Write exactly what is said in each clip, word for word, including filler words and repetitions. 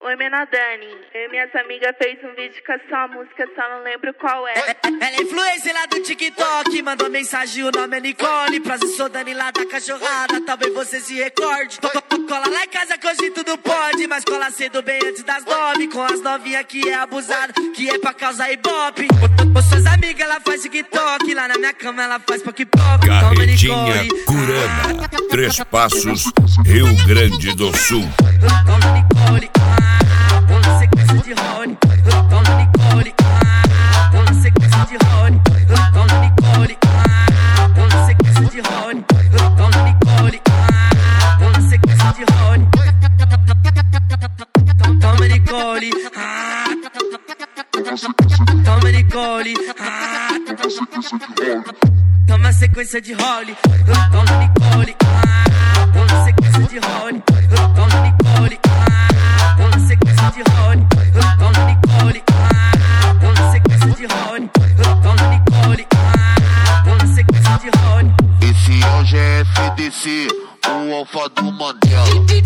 Oi, Mena Dani. Eu e minhas amigas fez um vídeo com a sua música, só não lembro qual é. Ela é influencer lá do TikTok, mandou mensagem, o nome é Nicole. Prazer, sou Dani lá da cachorrada, talvez você se recorde. Cola lá em casa que hoje tudo pode, mas cola cedo bem antes das nove. Com as novinhas que é abusado, que é pra causar ibope. Com suas amigas ela faz TikTok, lá na minha cama ela faz pop-pop. Carretinha Curama, Três Passos, Rio Grande do Sul. Toma Nicole, ah, toma sequência de Rony. Toma Nicole, ah, toma sequência de Rony. Toma Nicole, ah, toma sequência de Rony. Toma Nicole, ah, toma sequência de Rony. Toma Nicole, ah, toma Nicole, ah, toma sequência de Rony. Toma Nicole, ah, toma sequência de Rony. Toma Nicole, ah, toma sequência de Rony. Toma Nicole, ah, toma sequência de Rony. Toma Nicole, ah, toma sequência de Rony. Esse é o G F D C, o alfa do Mandela.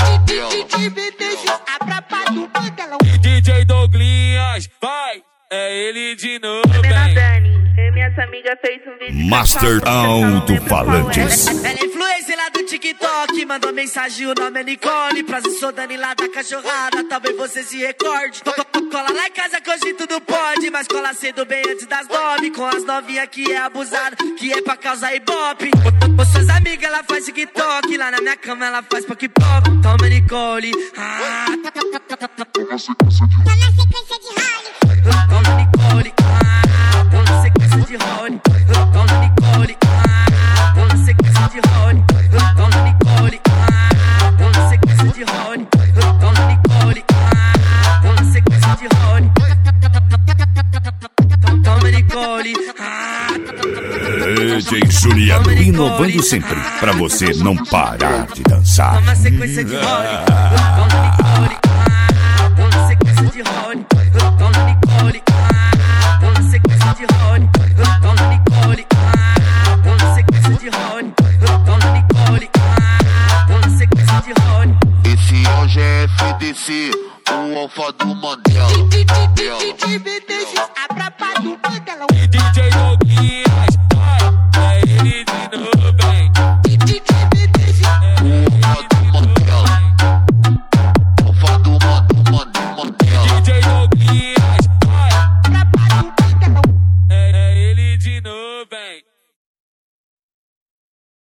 D J Douglinhas, vai, é ele de novo, Mena bem. Dani. Eu e minhas amigas fez um vídeo Master com a sua música, só não lembro Alto-Falantes. qual é. Ela é influencer lá do TikTok, mandou mensagem, o nome é Nicole. Prazer, sou Dani lá da cachorrada, talvez você se recorde. Cola lá em casa que hoje tudo pode, mas cola cedo bem antes das nove. Com as novinhas que é abusado, que é pra causar ibope. Com suas amigas ela faz TikTok, lá na minha cama ela faz pop-pop. Toma Nicole, ah, Toma sequência de Rony. toma Nicole, ah, toma sequência de Rony. Toma Nicole, ah, toma sequência de Rony. Toma Nicole, ah, toma sequência de Rony. Toma Nicole, ah, toma sequência de Rony. Toma Nicole, ah, D J Juliano, inovando sempre, pra você não parar de dançar. toma sequência de Rony. Toma Nicole, ah, toma sequência de Rony. Toma Nicole, ah, toma sequência de Rony. Toma Nicole, ah, toma sequência de Rony. Toma Nicole, ah, toma sequência de Rony. Esse é o G F D C, o alfa do Mandela. D J Douglinhas.